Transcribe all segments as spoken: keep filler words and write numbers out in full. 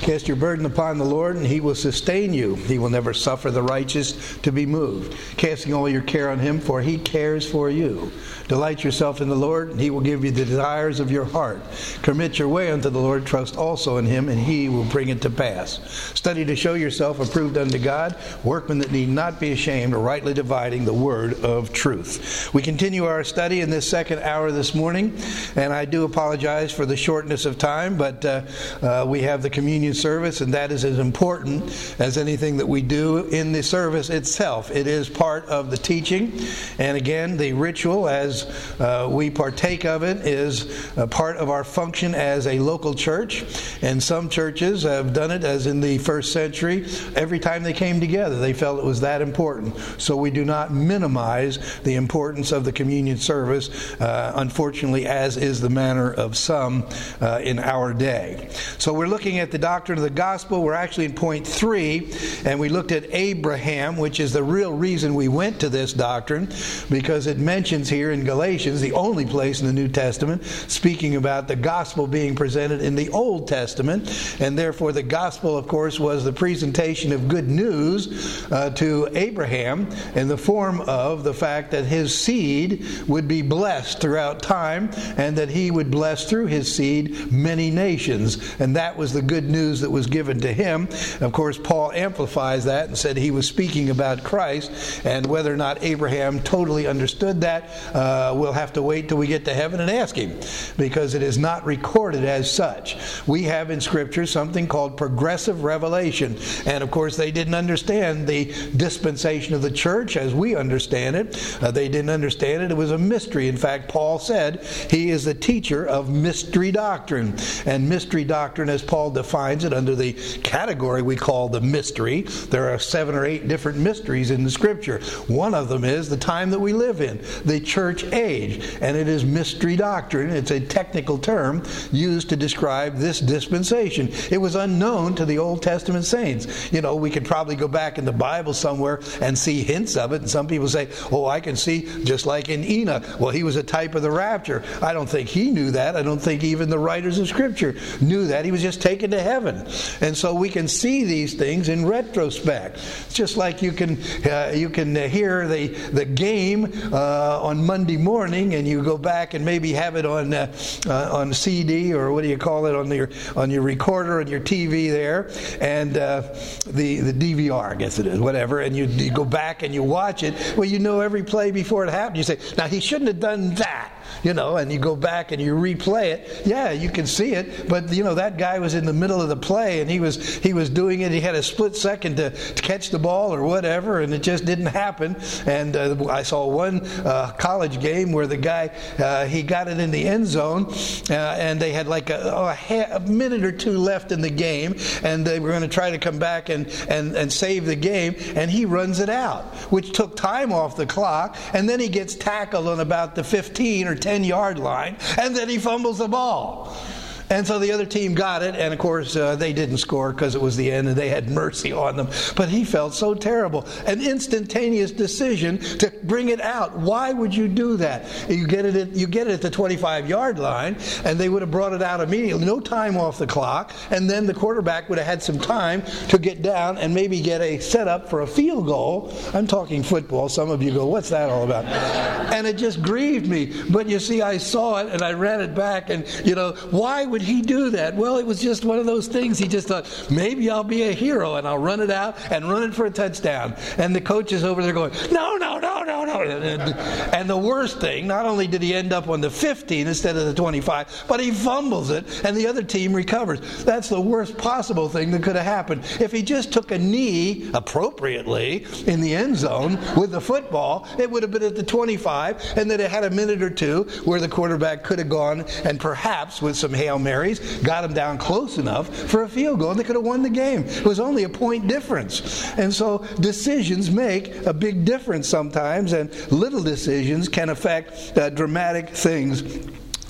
Cast your burden upon the Lord, and He will sustain you. He will never suffer the righteous to be moved. Casting all your care on Him, for He cares for you. Delight yourself in the Lord, and He will give you the desires of your heart. Commit your way unto the Lord. Trust also in Him, and He will bring it to pass. Study to show yourself approved unto God, workmen that need not be ashamed, rightly dividing the word of truth. We continue our study in this second hour this morning, and I do apologize for the shortness of time, but uh, uh, we have the communion service, and that is as important as anything that we do in the service itself. It is part of the teaching, and again, the ritual as uh, we partake of it is a part of our function as a local church, and some churches have done it as in the first century. Every time they came together, they felt it was that important. So we do not minimize the importance of the communion service, uh, unfortunately, as is the manner of some uh, in our day. So we're looking at the doctrine of the gospel. We're actually in point three, and we looked at Abraham, which is the real reason we went to this doctrine, because it mentions here in Galatians, the only place in the New Testament, speaking about the gospel being presented in the Old Testament, and therefore the gospel, of course, was the presentation of good news uh, to Abraham in the form of the fact that his seed would be blessed throughout time, and that he would bless through his seed many nations. And that was the good news that was given to him. Of course, Paul amplifies that and said he was speaking about Christ, and whether or not Abraham totally understood that, uh, we'll have to wait till we get to heaven and ask him, because it is not recorded as such. We have in Scripture something called progressive revelation, and of course they didn't understand the dispensation of the church as we understand it. Uh, they didn't understand it. It was a mystery. In fact, Paul said he is the teacher of mystery doctrine, and mystery doctrine, as Paul defines it under the category we call the mystery, there are seven or eight different mysteries in the Scripture. One of them is the time that we live in, the church age, and it is mystery doctrine. It's a technical term used to describe this dispensation. It was unknown to the Old Testament saints. You know, we could probably go back in the Bible somewhere and see hints of it, and some people say, oh, I can see, just like in Enoch, well, he was a type of the rapture. I don't think he knew that. I don't think even the writers of Scripture knew that. He was just taken to heaven. And so we can see these things in retrospect. It's just like you can uh, you can hear the, the game uh, on Monday morning, and you go back and maybe have it on uh, uh, on C D, or what do you call it, on your on your recorder and your T V there, and uh, the the D V R, I guess it is, whatever, and you, you go back and you watch it. Well, you know every play before it happened. You say, now he shouldn't have done that, you know, and you go back and you replay it. Yeah, you can see it, but you know that guy was in the middle of the play, and he was he was doing it. He had a split second to, to catch the ball or whatever, and it just didn't happen. And uh, I saw one uh, college game where the guy uh, he got it in the end zone, uh, and they had like a, a, half, a minute or two left in the game, and they were going to try to come back and, and, and save the game, and he runs it out, which took time off the clock, and then he gets tackled on about the fifteen or ten yard line, and then he fumbles the ball. And so the other team got it, and of course uh, they didn't score because it was the end and they had mercy on them. But he felt so terrible. An instantaneous decision to bring it out. Why would you do that? You get it at, you get it at the twenty-five yard line, and they would have brought it out immediately. No time off the clock, and then the quarterback would have had some time to get down and maybe get a setup for a field goal. I'm talking football. Some of you go, what's that all about? And it just grieved me. But you see, I saw it and I ran it back, and you know, why would he do that? Well, it was just one of those things. He just thought, maybe I'll be a hero and I'll run it out and run it for a touchdown. And the coach is over there going, no, no, no, no, no. And, and the worst thing, not only did he end up on the fifteen instead of the twenty-five, but he fumbles it and the other team recovers. That's the worst possible thing that could have happened. If he just took a knee appropriately in the end zone with the football, it would have been at the twenty-five, and then it had a minute or two where the quarterback could have gone and perhaps with some Hail Marys got him down close enough for a field goal, and they could have won the game. It was only a point difference. And so decisions make a big difference sometimes, and little decisions can affect uh, dramatic things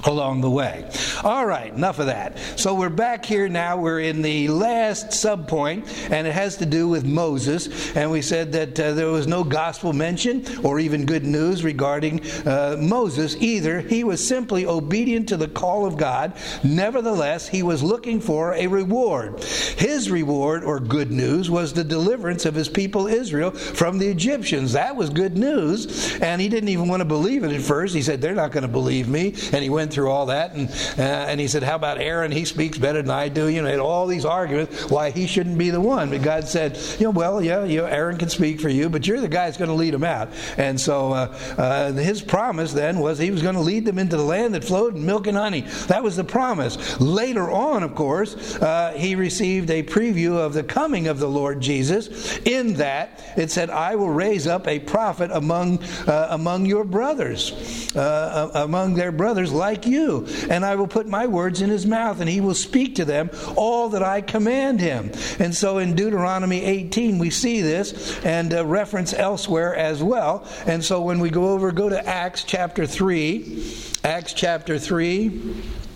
along the way. All right, enough of that. So we're back here now. We're in the last subpoint, and it has to do with Moses. And we said that uh, there was no gospel mention or even good news regarding uh, Moses either. He was simply obedient to the call of God. Nevertheless, he was looking for a reward. His reward, or good news, was the deliverance of his people Israel from the Egyptians. That was good news, and he didn't even want to believe it at first. He said, they're not going to believe me. And he went through all that, and uh, and he said, how about Aaron? He speaks better than I do. You know, had all these arguments why he shouldn't be the one. But God said, you know, well, yeah, you know, Aaron can speak for you, but you're the guy that's going to lead them out. And so uh, uh, his promise then was he was going to lead them into the land that flowed in milk and honey. That was the promise. Later on, of course, uh, he received a preview of the coming of the Lord Jesus. In that, it said, I will raise up a prophet among uh, among your brothers, uh, among their brothers like you, and I will put my words in his mouth, and he will speak to them all that I command him. And so in Deuteronomy eighteen we see this, and uh, reference elsewhere as well. And so when we go over, go to Acts chapter three, Acts chapter three.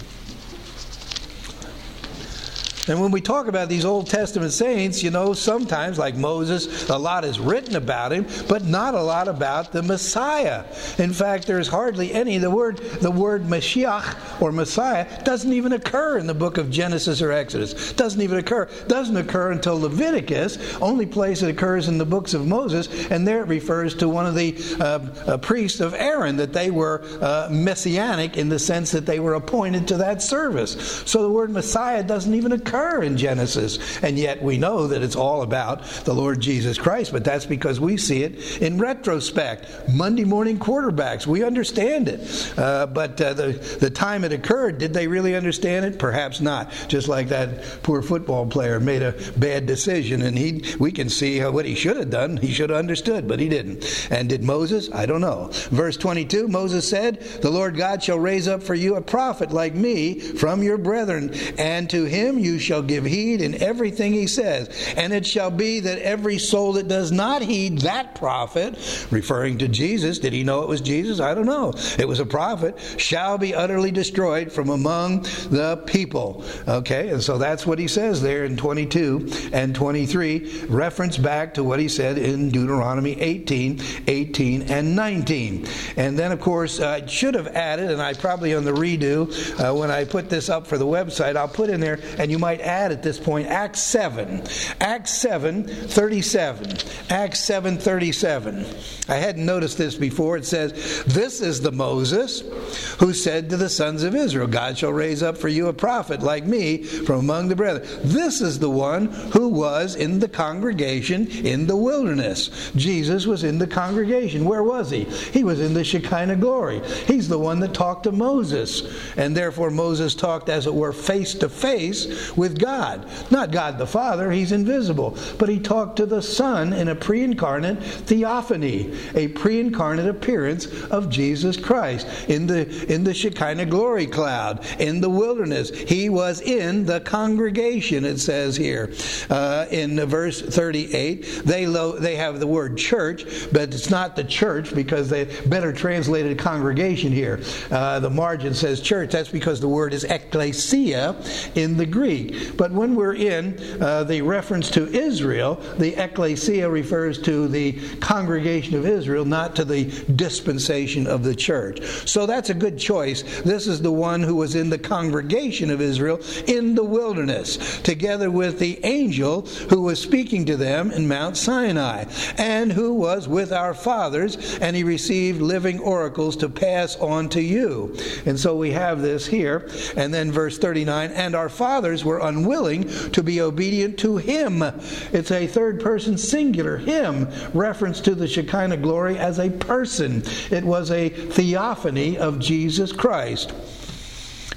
And when we talk about these Old Testament saints, you know, sometimes, like Moses, a lot is written about him, but not a lot about the Messiah. In fact, there's hardly any. The word the word Mashiach, or Messiah, doesn't even occur in the book of Genesis or Exodus. Doesn't even occur. Doesn't occur until Leviticus. Only place it occurs in the books of Moses, and there it refers to one of the uh, uh, priests of Aaron, that they were uh, messianic in the sense that they were appointed to that service. So the word Messiah doesn't even occur in Genesis, and yet we know that it's all about the Lord Jesus Christ, but that's because we see it in retrospect. Monday morning quarterbacks, we understand it, uh, but uh, the, the time it occurred, did they really understand it? Perhaps not. Just like that poor football player made a bad decision, and he we can see how, what he should have done. He should have understood, but he didn't. And did Moses? I don't know. Verse twenty-two, Moses said, the Lord God shall raise up for you a prophet like me from your brethren, and to him you shall give heed in everything he says. And it shall be that every soul that does not heed that prophet, referring to Jesus, did he know it was Jesus? I don't know. It was a prophet, shall be utterly destroyed from among the people. Okay, and so that's what he says there in twenty-two and twenty-three, reference back to what he said in Deuteronomy eighteen, eighteen and nineteen. And then, of course, I should have added, and I probably on the redo, uh, when I put this up for the website, I'll put in there, and you might add at this point, Acts seven. Acts seven, thirty-seven. Acts seven, thirty-seven. I hadn't noticed this before. It says, this is the Moses who said to the sons of Israel, God shall raise up for you a prophet like me from among the brethren. This is the one who was in the congregation in the wilderness. Jesus was in the congregation. Where was he? He was in the Shekinah glory. He's the one that talked to Moses. And therefore Moses talked, as it were, face to face with God. Not God the Father, he's invisible. But he talked to the Son in a pre-incarnate theophany, a pre-incarnate appearance of Jesus Christ in the in the Shekinah glory cloud, in the wilderness. He was in the congregation, it says here. Uh, in verse thirty-eight, they lo- they have the word church, but it's not the church because they better translated congregation here. Uh, the margin says church. That's because the word is ecclesia in the Greek. But when we're in uh, the reference to Israel, the ecclesia refers to the congregation of Israel, not to the dispensation of the church. So that's a good choice. This is the one who was in the congregation of Israel in the wilderness, together with the angel who was speaking to them in Mount Sinai, and who was with our fathers, and he received living oracles to pass on to you. And so we have this here. And then verse thirty-nine, and our fathers were unwilling to be obedient to him. It's a third person singular, him, reference to the Shekinah glory as a person. It was a theophany of Jesus Christ.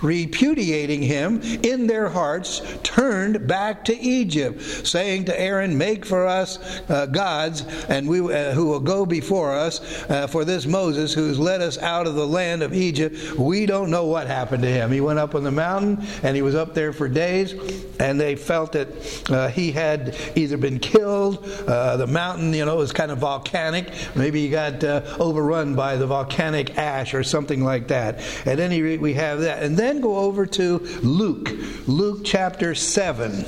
repudiating him in their hearts, turned back to Egypt, saying to Aaron, make for us uh, gods, and we uh, who will go before us. Uh, for this Moses, who's led us out of the land of Egypt, we don't know what happened to him. He went up on the mountain, and he was up there for days, and they felt that uh, he had either been killed. Uh, the mountain, you know, was kind of volcanic. Maybe he got uh, overrun by the volcanic ash or something like that. At any rate, we have that. And then go over to Luke, Luke chapter seven.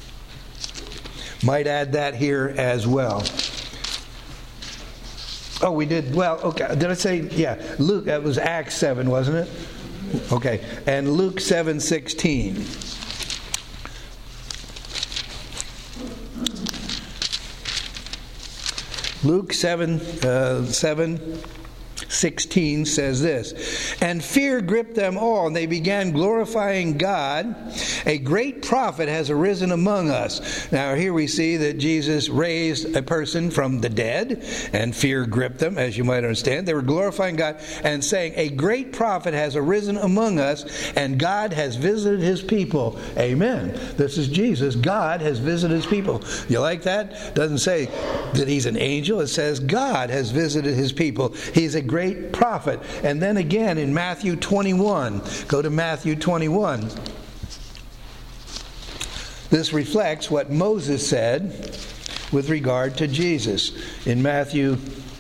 Might add that here as well. Oh, we did, well, okay, did I say, yeah, Luke, that was Acts seven, wasn't it? Okay, and Luke seven sixteen. Luke seven, uh, seven sixteen says this, and fear gripped them all, and they began glorifying God. A great prophet has arisen among us. Now here we see that Jesus raised a person from the dead, and fear gripped them, as you might understand. They were glorifying God and saying, a great prophet has arisen among us, and God has visited his people. Amen. This is Jesus. God has visited his people. You like that? It doesn't say that he's an angel. It says God has visited his people. He's a great prophet. And then again in Matthew twenty-one, go to Matthew twenty-one. This reflects what Moses said with regard to Jesus. In Matthew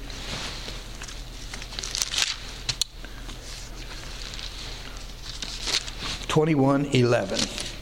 twenty-one eleven.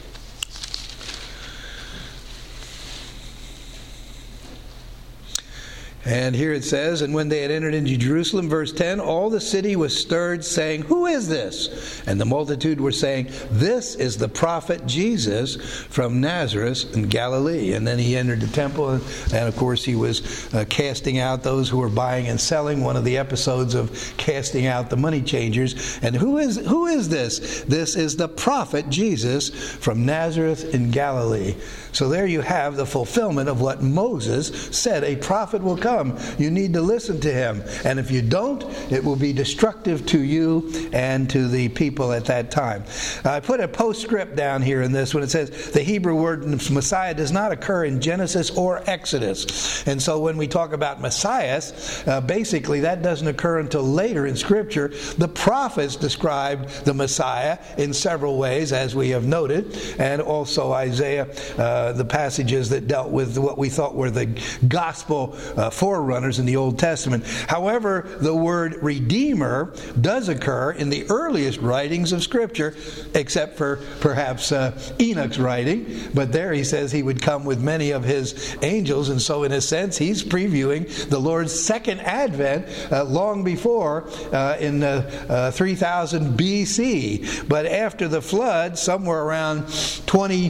And here it says, and when they had entered into Jerusalem, verse ten, all the city was stirred, saying, who is this? And the multitude were saying, this is the prophet Jesus from Nazareth in Galilee. And then he entered the temple, and, and of course he was uh, casting out those who were buying and selling, one of the episodes of casting out the money changers. And who is who is this? This is the prophet Jesus from Nazareth in Galilee. So there you have the fulfillment of what Moses said. A prophet will come. You need to listen to him. And if you don't, it will be destructive to you and to the people at that time. I put a postscript down here in this when it says the Hebrew word Messiah does not occur in Genesis or Exodus. And so when we talk about Messiah, uh, basically that doesn't occur until later in Scripture. The prophets described the Messiah in several ways, as we have noted, and also Isaiah, uh, the passages that dealt with what we thought were the gospel uh, forerunners in the Old Testament. However, the word Redeemer does occur in the earliest writings of Scripture, except for perhaps uh, Enoch's writing. But there he says he would come with many of his angels, and so in a sense he's previewing the Lord's second advent uh, long before uh, in uh, uh, three thousand B C. But after the flood, somewhere around twenty,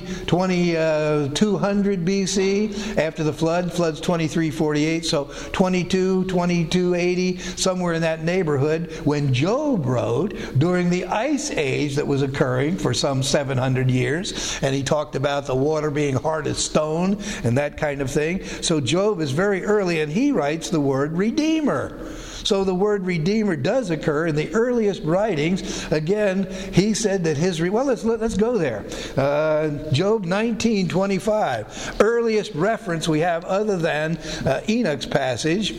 twenty-two hundred B C, after the flood, flood's twenty-three forty-eight, so twenty-two, twenty-two eighty, somewhere in that neighborhood, when Job wrote during the ice age that was occurring for some seven hundred years, and he talked about the water being hard as stone and that kind of thing. So Job is very early, and he writes the word Redeemer. So the word Redeemer does occur in the earliest writings. Again, he said that his... Re- well, let's let's go there. Uh, Job nineteen twenty-five. Earliest reference we have other than uh, Enoch's passage.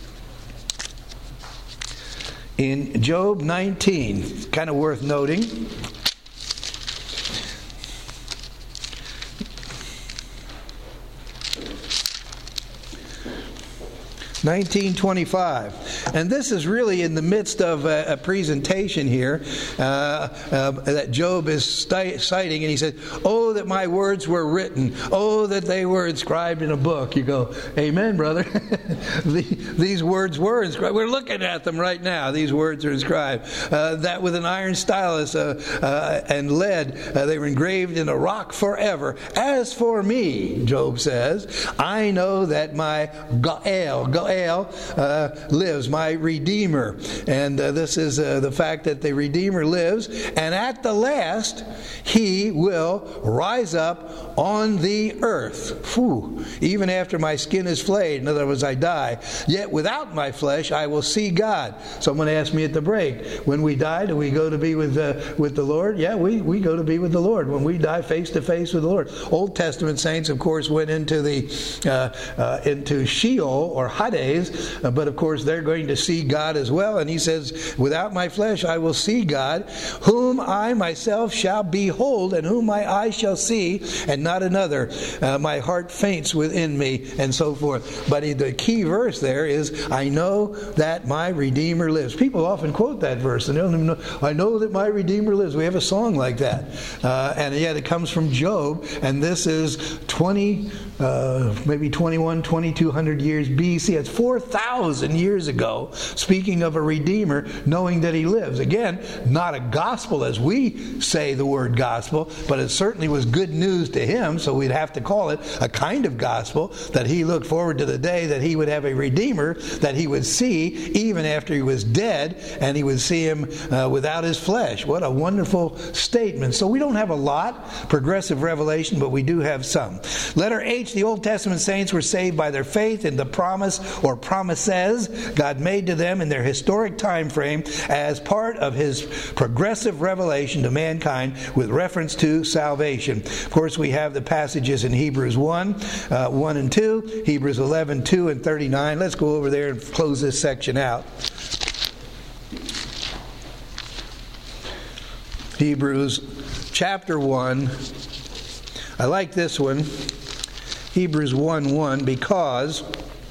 In Job nineteen, kind of worth noting. nineteen twenty-five. And this is really in the midst of a, a presentation here uh, uh, that Job is st- citing, and he said, oh, that my words were written. Oh, that they were inscribed in a book. You go, amen, brother. the, these words were inscribed. We're looking at them right now. These words are inscribed. Uh, that with an iron stylus uh, uh, and lead, uh, they were engraved in a rock forever. As for me, Job says, I know that my Goel, Goel uh, lives. My my Redeemer. And uh, this is uh, the fact that the Redeemer lives, and at the last he will rise up on the earth. Whew. Even after my skin is flayed, in other words, I die, yet without my flesh I will see God. Someone asked me at the break, when we die, do we go to be with uh, with the Lord? Yeah, we, we go to be with the Lord when we die face to face with the Lord. Old Testament saints, of course, went into the uh, uh, into Sheol or Hades, uh, but of course they're going to see God as well. And he says, without my flesh I will see God, whom I myself shall behold, and whom my eyes shall see, and not another. Uh, my heart faints within me, and so forth. But the key verse there is, I know that my Redeemer lives. People often quote that verse, and they don't even know, I know that my Redeemer lives. We have a song like that. Uh, and yet it comes from Job, and this is twenty, uh, maybe twenty-one, twenty-two hundred years B C. It's four thousand years ago, speaking of a Redeemer, knowing that he lives. Again, not a gospel as we say the word gospel, but it certainly was good news to him, so we'd have to call it a kind of gospel, that he looked forward to the day that he would have a Redeemer that he would see even after he was dead, and he would see him uh, without his flesh. What a wonderful statement. So we don't have a lot, progressive revelation, but we do have some. Letter H, the Old Testament saints were saved by their faith in the promise or promises God made to them in their historic time frame as part of his progressive revelation to mankind with reference to salvation. Of course, we have the passages in Hebrews one, uh, one and two, Hebrews eleven, two and thirty-nine. Let's go over there and close this section out. Hebrews chapter one. I like this one, Hebrews one one, because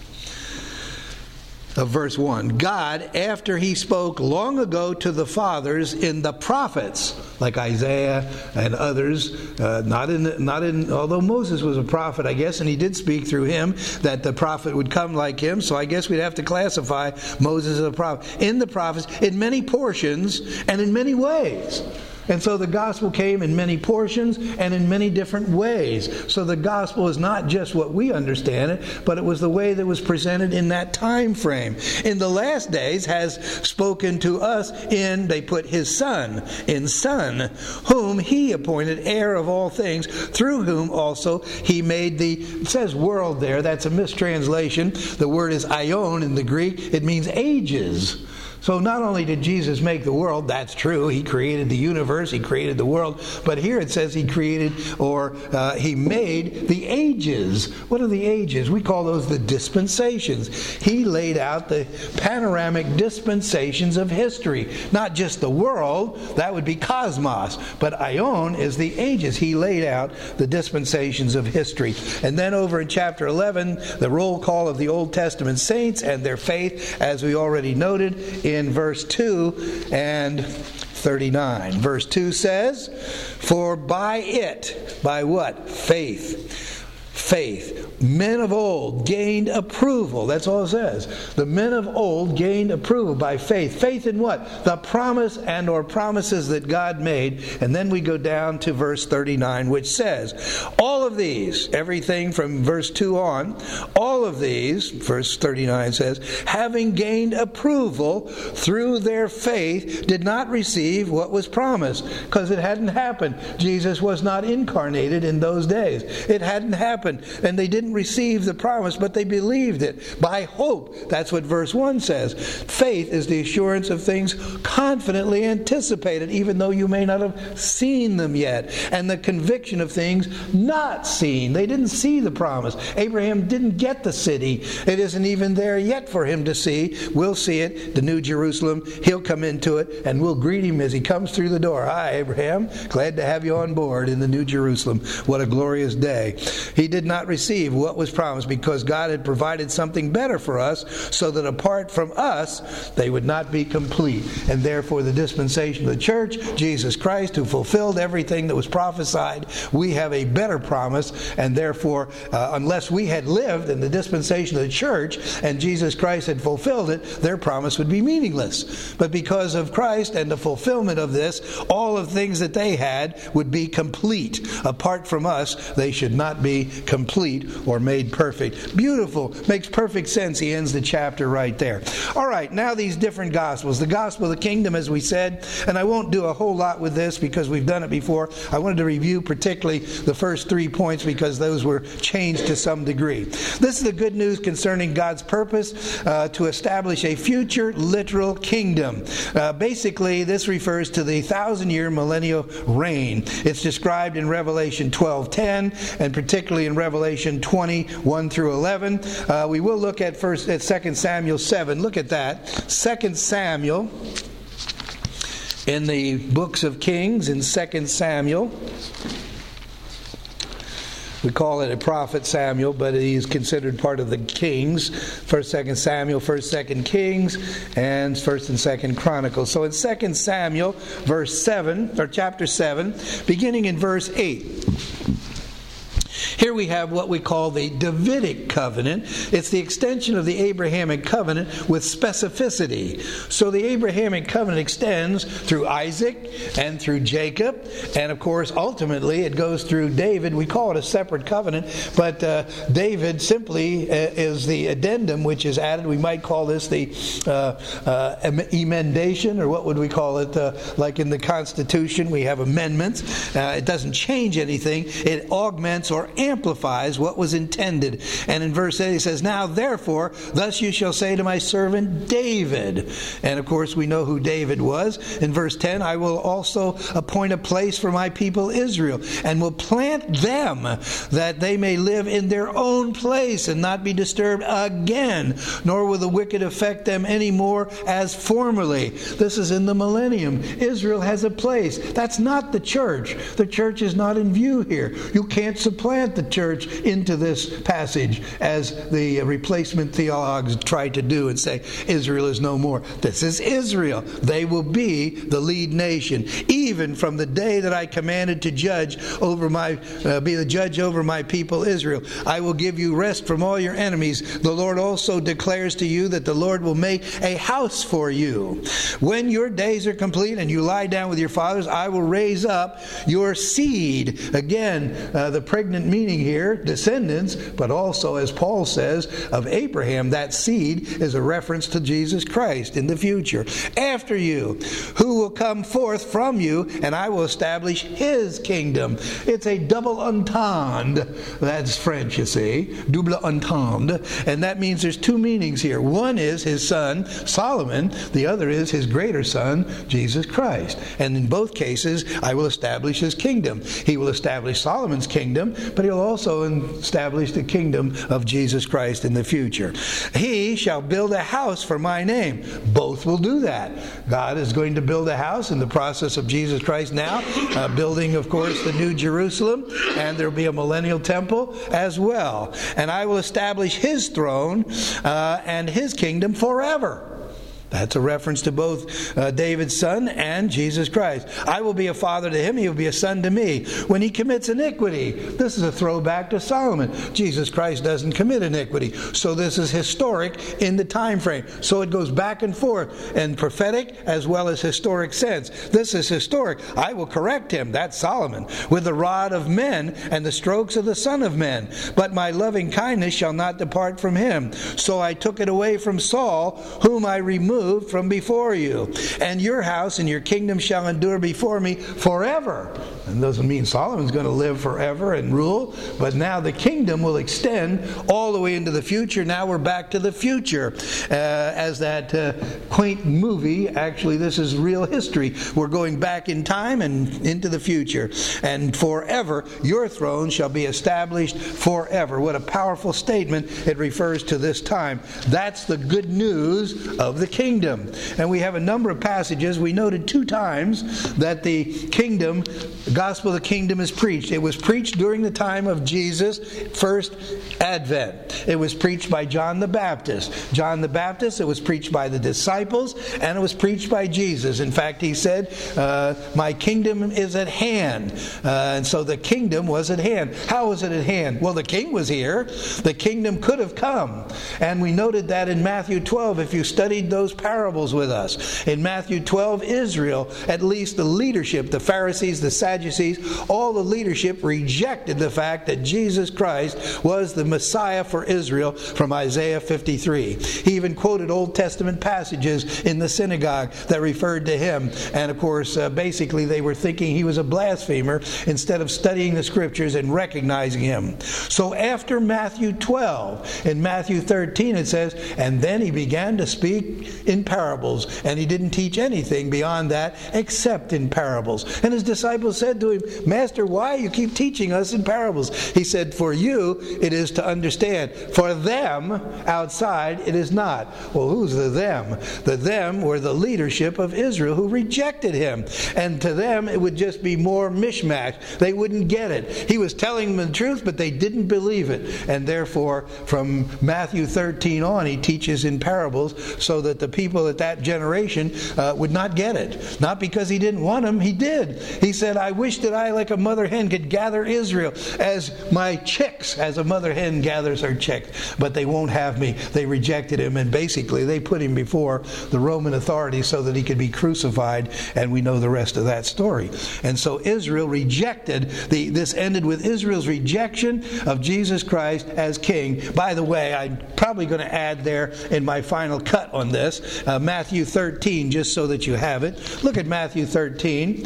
of verse one. God, after he spoke long ago to the fathers in the prophets, like Isaiah and others, uh, not in, not in, although Moses was a prophet, I guess, and he did speak through him, that the prophet would come like him, so I guess we'd have to classify Moses as a prophet. In the prophets, in many portions and in many ways. And so the gospel came in many portions and in many different ways. So the gospel is not just what we understand it, but it was the way that was presented in that time frame. In the last days has spoken to us in, they put his Son, in Son, whom he appointed heir of all things, through whom also he made the, it says world there, that's a mistranslation. The word is aion in the Greek. It means ages. So not only did Jesus make the world, that's true, he created the universe, he created the world, but here it says he created or uh, he made the ages. What are the ages? We call those the dispensations. He laid out the panoramic dispensations of history. Not just the world, that would be cosmos, but aion is the ages. He laid out the dispensations of history. And then over in chapter eleven, the roll call of the Old Testament saints and their faith, as we already noted, in verse two and thirty-nine. Verse two says, for by it, by what? Faith. Faith. Men of old gained approval. That's all it says. The men of old gained approval by faith. Faith in what? The promise and or promises that God made. And then we go down to verse thirty-nine, which says, all of these, everything from verse two on, all of these, verse thirty-nine says, having gained approval through their faith, did not receive what was promised, because it hadn't happened. Jesus was not incarnated in those days. It hadn't happened. And they didn't receive the promise, but they believed it by hope. That's what verse one says. Faith is the assurance of things confidently anticipated, even though you may not have seen them yet. And the conviction of things not seen. They didn't see the promise. Abraham didn't get the city. It isn't even there yet for him to see. We'll see it, the New Jerusalem. He'll come into it, and we'll greet him as he comes through the door. Hi, Abraham. Glad to have you on board in the New Jerusalem. What a glorious day. He did not receive what was promised because God had provided something better for us, so that apart from us they would not be complete. And therefore the dispensation of the church, Jesus Christ, who fulfilled everything that was prophesied, we have a better promise. And therefore uh, unless we had lived in the dispensation of the church and Jesus Christ had fulfilled it, their promise would be meaningless. But because of Christ and the fulfillment of this, all of the things that they had would be complete. Apart from us, they should not be complete or made perfect. Beautiful. Makes perfect sense. He ends the chapter right there. All right, now these different Gospels. The Gospel of the Kingdom, as we said, and I won't do a whole lot with this because we've done it before. I wanted to review particularly the first three points because those were changed to some degree. This is the good news concerning God's purpose uh, to establish a future literal kingdom. Uh, basically, this refers to the thousand-year millennial reign. It's described in Revelation twelve ten and particularly in Revelation twenty, one through eleven. Uh, we will look at first at Second Samuel seven. Look at that. Second Samuel. In the books of Kings, in Second Samuel, we call it a prophet Samuel, but he is considered part of the Kings. First, Second Samuel, First, Second Kings, and First and Second Chronicles. So in Second Samuel, verse seven, or chapter seven, beginning in verse eight. Here we have what we call the Davidic covenant. It's the extension of the Abrahamic covenant with specificity. So the Abrahamic covenant extends through Isaac and through Jacob. And of course, ultimately, it goes through David. We call it a separate covenant, but uh, David simply uh, is the addendum which is added. We might call this the uh, uh, emendation, or what would we call it? Uh, like in the Constitution, we have amendments. Uh, it doesn't change anything. It augments or amplifies what was intended. And in verse eight he says, "Now therefore, thus you shall say to my servant David." And of course we know who David was. In verse ten, "I will also appoint a place for my people Israel, and will plant them that they may live in their own place and not be disturbed again, nor will the wicked affect them any more as formerly." This is in the millennium. Israel has a place. That's not the church. The church is not in view here. You can't supplant the church into this passage as the replacement theologues try to do and say Israel is no more. This is Israel. They will be the lead nation, even from the day that I commanded to judge over my uh, be the judge over my people Israel. I will give you rest from all your enemies. The Lord also declares to you that the Lord will make a house for you. When your days are complete and you lie down with your fathers, I will raise up your seed. Again, uh, the pregnant meaning here, descendants, but also, as Paul says, of Abraham, that seed is a reference to Jesus Christ in the future. After you, who will come forth from you, and I will establish his kingdom. It's a double entendre. That's French, you see. Double entendre. And that means there's two meanings here. One is his son, Solomon. The other is his greater son, Jesus Christ. And in both cases, I will establish his kingdom. He will establish Solomon's kingdom, but he'll also establish the kingdom of Jesus Christ in the future. He shall build a house for my name. Both will do that. God is going to build a house in the process of Jesus Christ now, uh, building, of course, the New Jerusalem, and there will be a millennial temple as well. And I will establish his throne uh, and his kingdom forever. That's a reference to both uh, David's son and Jesus Christ. I will be a father to him, he will be a son to me. When he commits iniquity, this is a throwback to Solomon. Jesus Christ doesn't commit iniquity. So this is historic in the time frame. So it goes back and forth in prophetic as well as historic sense. This is historic. I will correct him, that's Solomon, with the rod of men and the strokes of the Son of Men. But my loving kindness shall not depart from him. So I took it away from Saul, whom I removed from before you. And your house and your kingdom shall endure before me forever. And doesn't mean Solomon's going to live forever and rule, but now the kingdom will extend all the way into the future. Now we're back to the future. Uh, as that uh, quaint movie, actually this is real history. We're going back in time and into the future. And forever, your throne shall be established forever. What a powerful statement. It refers to this time. That's the good news of the kingdom. Kingdom. And we have a number of passages. We noted two times that the kingdom, the gospel of the kingdom is preached. It was preached during the time of Jesus' first advent. It was preached by John the Baptist. John the Baptist, it was preached by the disciples, and it was preached by Jesus. In fact, he said, uh, my kingdom is at hand. Uh, and so the kingdom was at hand. How was it at hand? Well, the king was here. The kingdom could have come. And we noted that in Matthew twelve. If you studied those parables with us. In Matthew twelve, Israel, at least the leadership, the Pharisees, the Sadducees, all the leadership rejected the fact that Jesus Christ was the Messiah for Israel from Isaiah fifty-three. He even quoted Old Testament passages in the synagogue that referred to him. And of course, uh, basically they were thinking he was a blasphemer instead of studying the Scriptures and recognizing him. So after Matthew twelve, in Matthew thirteen it says, and then he began to speak in parables, and he didn't teach anything beyond that except in parables. And his disciples said to him, Master, why you keep teaching us in parables? He said, for you it is to understand. For them outside it is not. Well, who's the them? The them were the leadership of Israel who rejected him. And to them it would just be more mishmash. They wouldn't get it. He was telling them the truth, but they didn't believe it. And therefore, from Matthew thirteen on, he teaches in parables so that the people at that generation uh, would not get it. Not because he didn't want them, he did. He said, I wish that I, like a mother hen, could gather Israel as my chicks, as a mother hen gathers her chicks. But they won't have me. They rejected him, and basically they put him before the Roman authorities so that he could be crucified, and we know the rest of that story. And so Israel rejected, the, this ended with Israel's rejection of Jesus Christ as king. By the way, I'm probably going to add there in my final cut on this, uh, Matthew thirteen, just so that you have it. Look at Matthew thirteen.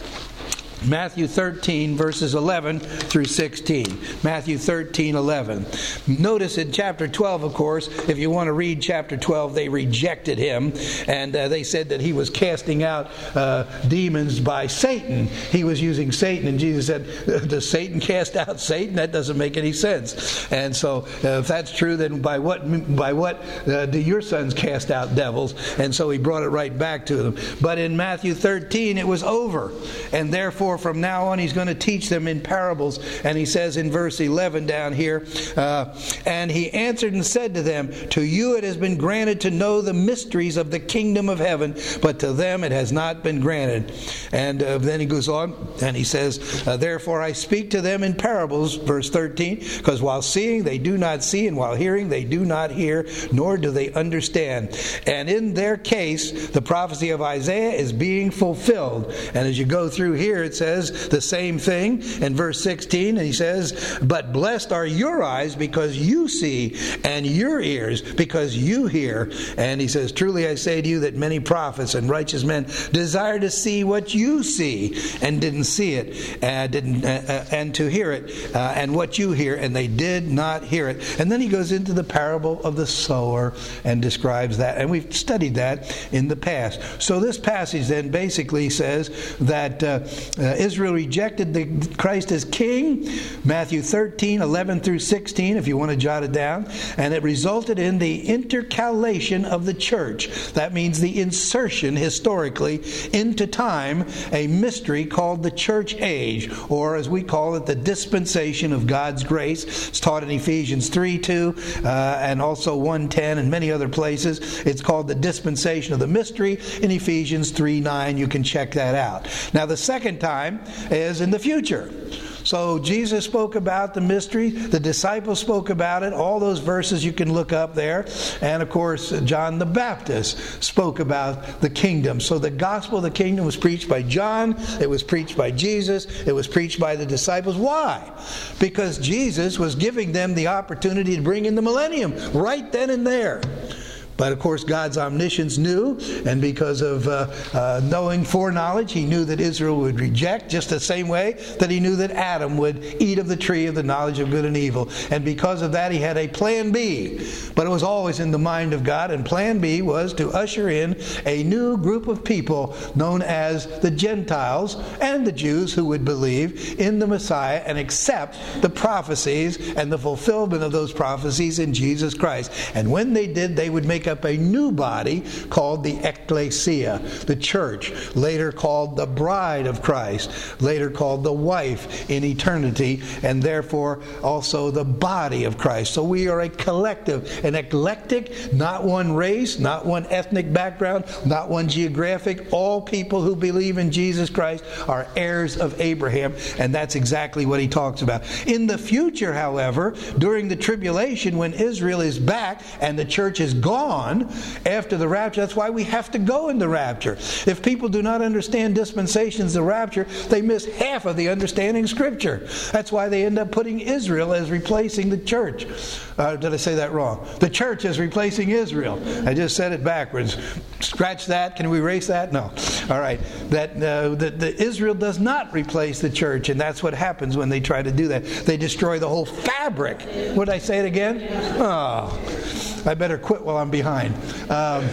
Matthew thirteen, verses eleven through sixteen. Matthew thirteen, eleven. Notice in chapter twelve, of course, if you want to read chapter twelve, they rejected him. And uh, they said that he was casting out uh, demons by Satan. He was using Satan. And Jesus said, does Satan cast out Satan? That doesn't make any sense. And so uh, if that's true, then by what, by what uh, do your sons cast out devils? And so he brought it right back to them. But in Matthew thirteen, it was over. And therefore, from now on, he's going to teach them in parables. And he says in verse eleven down here, uh, and he answered and said to them, to you it has been granted to know the mysteries of the kingdom of heaven, but to them it has not been granted. And uh, then he goes on and he says, uh, therefore I speak to them in parables, verse thirteen, because while seeing they do not see, and while hearing they do not hear, nor do they understand. And in their case, the prophecy of Isaiah is being fulfilled. And as you go through here, it says the same thing in verse sixteen, and he says, but blessed are your eyes because you see, and your ears because you hear. And he says, truly I say to you that many prophets and righteous men desire to see what you see and didn't see it, and didn't uh, and to hear it, uh, and what you hear, and they did not hear it. And then he goes into the parable of the sower and describes that, and we've studied that in the past. So this passage then basically says that uh, uh, Israel rejected the Christ as king, Matthew thirteen, eleven through sixteen, if you want to jot it down, and it resulted in the intercalation of the church. That means the insertion historically into time, a mystery called the church age, or as we call it, the dispensation of God's grace. It's taught in Ephesians three two, uh, and also one ten and many other places. It's called the dispensation of the mystery in Ephesians three nine. You can check that out. Now the second time is in the future. So Jesus spoke about the mystery. The disciples spoke about it. All those verses you can look up there. And of course, John the Baptist spoke about the kingdom. So the gospel of the kingdom was preached by John. It was preached by Jesus. It was preached by the disciples. Why? Because Jesus was giving them the opportunity to bring in the millennium right then and there. But of course, God's omniscience knew, and because of uh, uh, knowing foreknowledge, he knew that Israel would reject, just the same way that he knew that Adam would eat of the tree of the knowledge of good and evil. And because of that, he had a plan B. But it was always in the mind of God, and plan B was to usher in a new group of people known as the Gentiles and the Jews who would believe in the Messiah and accept the prophecies and the fulfillment of those prophecies in Jesus Christ. And when they did, they would make up a new body called the ecclesia, the church, later called the bride of Christ, later called the wife in eternity, and therefore also the body of Christ. So we are a collective, an eclectic, not one race, not one ethnic background, not one geographic. All people who believe in Jesus Christ are heirs of Abraham, and that's exactly what he talks about. In the future, however, during the tribulation, when Israel is back and the church is gone, gone after the rapture. That's why we have to go in the rapture. If people do not understand dispensations of rapture, they miss half of the understanding Scripture. That's why they end up putting Israel as replacing the church. Uh, did I say that wrong? The church is replacing Israel. I just said it backwards. Scratch that. Can we erase that? No. All right. That uh, the, the Israel does not replace the church, and that's what happens when they try to do that. They destroy the whole fabric. Would I say it again? Oh, I better quit while I'm behind. Um,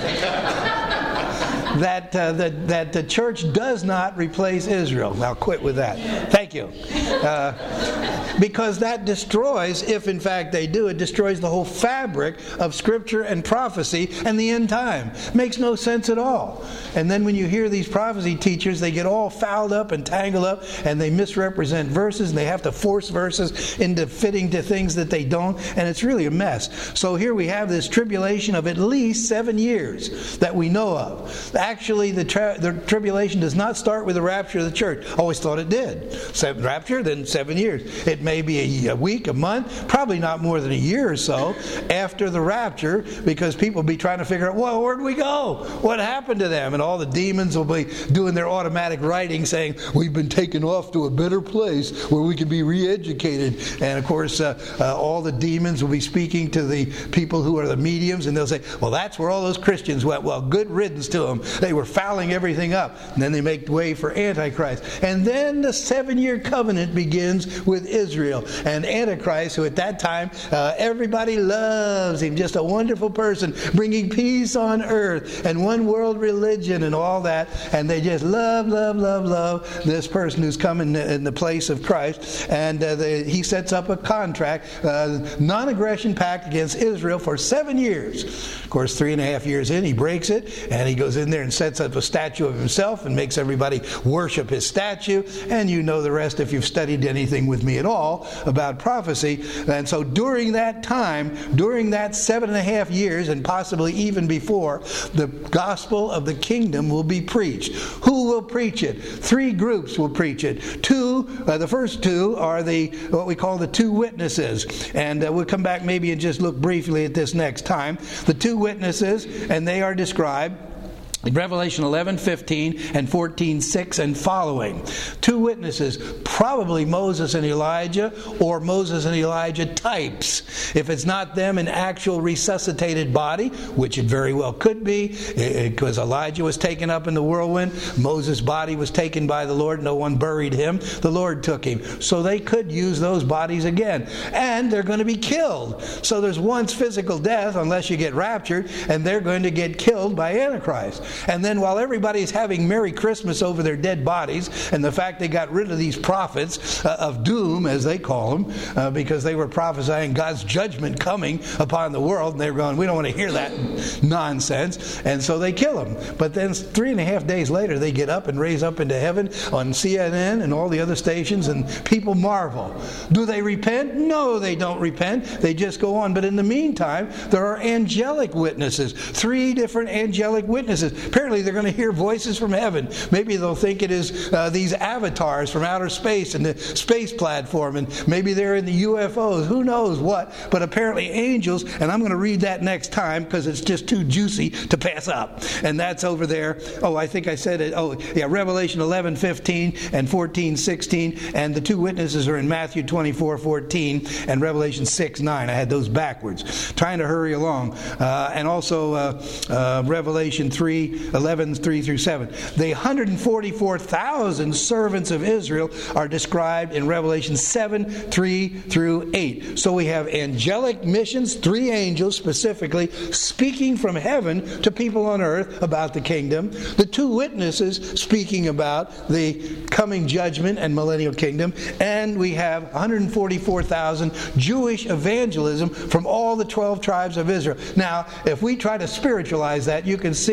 that, uh, that, that the church does not replace Israel. Now quit with that. Thank you. Uh, because that destroys, if in fact they do, it destroys the whole fabric of Scripture and prophecy and the end time. Makes no sense at all. And then when you hear these prophecy teachers, they get all fouled up and tangled up, and they misrepresent verses, and they have to force verses into fitting to things that they don't, and it's really a mess. So here we have this tribulation of at least seven years that we know of. Actually, the, tra- the tribulation does not start with the rapture of the church. Always thought it did. Seven, rapture, then seven years. It may be a, a week, a month, probably not more than a year or so after the rapture, because people will be trying to figure out, well, where'd we go? What happened to them? And all the demons will be doing their automatic writing saying, we've been taken off to a better place where we can be re-educated. And of course, uh, uh, all the demons will be speaking to the people who are the mediums, and they'll say, well, that's where all those Christians went. Well, good riddance to them. They were fouling everything up. And then they make way for Antichrist. And then the seven-year covenant begins with Israel. And Antichrist, who at that time, uh, everybody loves him, just a wonderful person, bringing peace on earth and one world religion and all that. And they just love, love, love, love this person who's come in the, in the place of Christ. And uh, they, he sets up a contract, uh, non-aggression pact against Israel for seven years. Of course, three and a half years in, he breaks it, and he goes in there and sets up a statue of himself and makes everybody worship his statue. And you know the rest if you've studied anything with me at all about prophecy. And so during that time, during that seven and a half years, and possibly even before, the gospel of the kingdom will be preached. Who will preach it? Three groups will preach it. Two, uh, the first two are the what we call the two witnesses. And uh, we'll come back maybe and just look briefly at this next time. The two witnesses, and they are described in Revelation eleven, fifteen, and fourteen, six and following. Two witnesses, probably Moses and Elijah, or Moses and Elijah types. If it's not them in actual resuscitated body, which it very well could be, because Elijah was taken up in the whirlwind, Moses' body was taken by the Lord, no one buried him, the Lord took him. So they could use those bodies again. And they're going to be killed. So there's once physical death, unless you get raptured, and they're going to get killed by Antichrist. And then while everybody's having Merry Christmas over their dead bodies and the fact they got rid of these prophets uh, of doom, as they call them, uh, because they were prophesying God's judgment coming upon the world, and they were going, we don't want to hear that nonsense. And so they kill them. But then three and a half days later, they get up and raise up into heaven on C N N and all the other stations, and people marvel. Do they repent? No, they don't repent. They just go on. But in the meantime, there are angelic witnesses, three different angelic witnesses. Apparently they're going to hear voices from heaven. Maybe they'll think it is uh, these avatars from outer space and the space platform, and maybe they're in the U F Os. Who knows what? But apparently angels, and I'm going to read that next time because it's just too juicy to pass up. And that's over there. Oh, I think I said it. Oh, yeah, Revelation eleven, fifteen and fourteen, sixteen. And the two witnesses are in Matthew twenty-four, fourteen and Revelation six, nine. I had those backwards. Trying to hurry along. Uh, and also uh, uh, Revelation three, eleven, three through seven. The one hundred forty-four thousand servants of Israel are described in Revelation seven, three through eight. So we have angelic missions, three angels specifically, speaking from heaven to people on earth about the kingdom. The two witnesses speaking about the coming judgment and millennial kingdom. And we have one hundred forty-four thousand Jewish evangelism from all the twelve tribes of Israel. Now, if we try to spiritualize that, you can see it becomes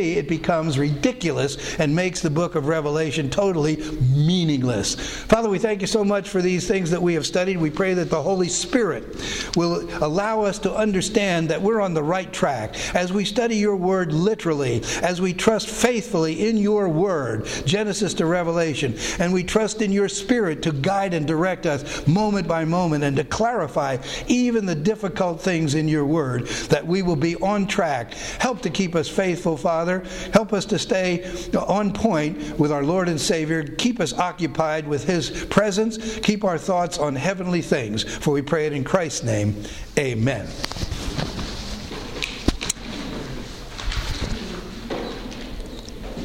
becomes ridiculous and makes the book of Revelation totally meaningless. Father, we thank you so much for these things that we have studied. We pray that the Holy Spirit will allow us to understand that we're on the right track as we study your word literally, as we trust faithfully in your word, Genesis to Revelation, and we trust in your Spirit to guide and direct us moment by moment and to clarify even the difficult things in your word, that we will be on track. Help to keep us faithful, Father. Help us to stay on point with our Lord and Savior. Keep us occupied with his presence. Keep our thoughts on heavenly things. For we pray it in Christ's name. Amen.